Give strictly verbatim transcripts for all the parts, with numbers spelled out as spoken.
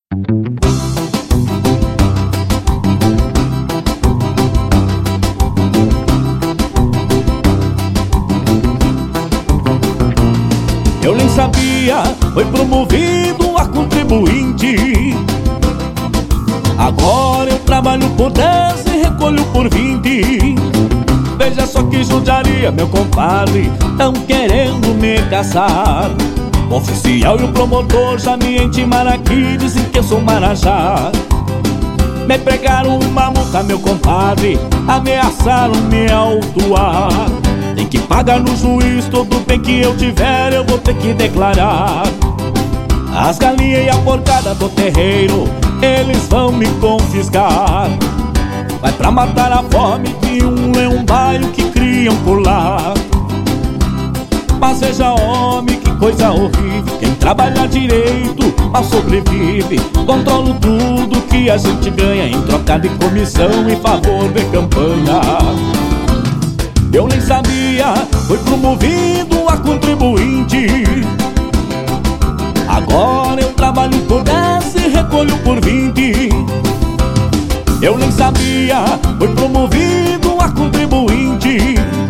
Eu nem sabia, foi promovido a contribuinte. Agora eu trabalho por dez e recolho por vinte. Veja só que judiaria, meu compadre, tão querendo me caçar. O oficial e o promotor já me intimaram aqui, dizem que eu sou marajá. Me pregaram uma multa, meu compadre, ameaçaram me autuar. Tem que pagar no juiz, todo bem que eu tiver eu vou ter que declarar. As galinhas e a porcada do terreiro eles vão me confiscar. Vai pra matar a fome de um leão baio que criam por lá. Mas veja, homem, que coisa horrível, quem trabalha direito mal sobrevive. Controlo tudo que a gente ganha em troca de comissão em favor de campanha. Eu nem sabia, fui promovido a contribuinte. Agora eu trabalho por dez e recolho por vinte. Eu nem sabia, fui promovido a contribuinte.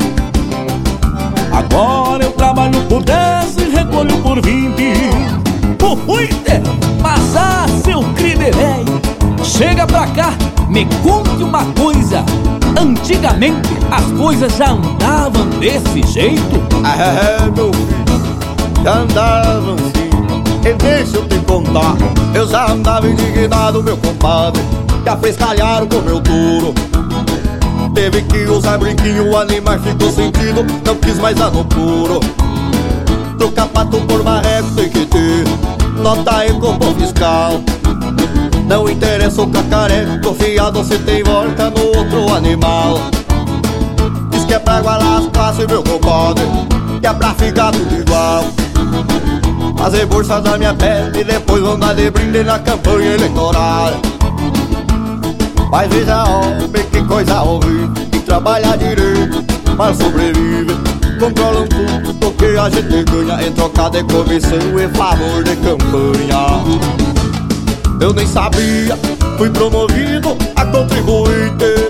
Agora eu trabalho por dez e recolho por vinte. Uite, mas ah, seu crime velho, chega pra cá, me conte uma coisa. Antigamente as coisas já andavam desse jeito? É, meu filho, já andavam sim. E deixa eu te contar, eu já andava indignado, meu compadre, que afrescalharam com meu touro. Teve que usar brinquinho, o animal ficou sentido, não quis mais dar no puro. Trocar pato por marreco tem que ter nota e cupom fiscal. Não interessa o cacareco, confiado se tem volta no outro animal. Diz que é pra igualar as classes, meu compadre, que é pra ficar tudo igual. Fazer bolsa da minha pele e depois andar de brinde na campanha eleitoral. Mas veja, homem, que coisa horrível, quem trabalha direito mal sobrevive. Controlam tudo que a gente ganha em troca de comissão em favor de campanha. Eu nem sabia, fui promovido a contribuinte.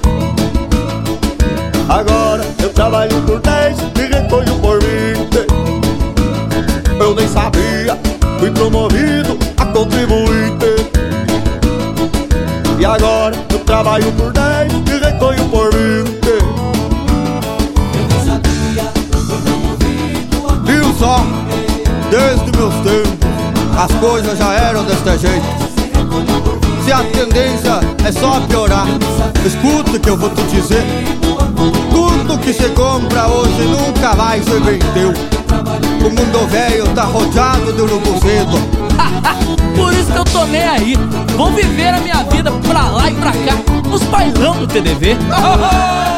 Agora eu trabalho por dez e recolho por vinte. Eu nem sabia, fui promovido a contribuinte. E agora eu trabalho por dez e recolho por vinte. Eu nem sabia, fui promovido a contribuinte. Viu só? Desde meus tempos as coisas já eram deste jeito. Se a tendência é só piorar, escuta que eu vou te dizer, tudo que se compra hoje nunca vai ser bem teu. O mundo velho tá rodeado de urubuzedo. Por isso que eu tô nem aí, vou viver a minha vida pra lá e pra cá, nos bailão do T D V.